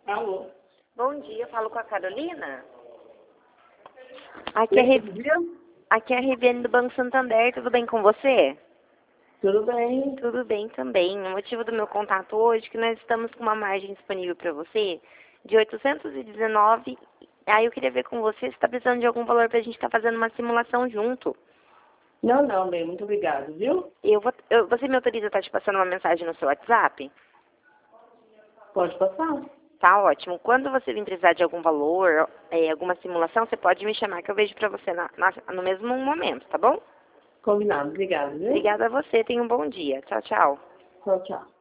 Alô? Bom dia, eu falo com a Carolina. Aqui é, aqui é a Riviane do Banco Santander, tudo bem com você? Tudo bem? Tudo bem também. O motivo do meu contato hoje é que nós estamos com uma margem disponível para você de 819. Aí eu queria ver com você se está precisando de algum valor para a gente estar fazendo uma simulação junto. Não, bem, muito obrigado, viu? Você me autoriza a estar te passando uma mensagem no seu WhatsApp? Pode passar. Tá ótimo. Quando você vir precisar de algum valor, alguma simulação, você pode me chamar que eu vejo para você no mesmo momento, tá bom? Combinado, obrigado, viu? Obrigada a você. Tenha um bom dia. Tchau, tchau. Tchau, tchau.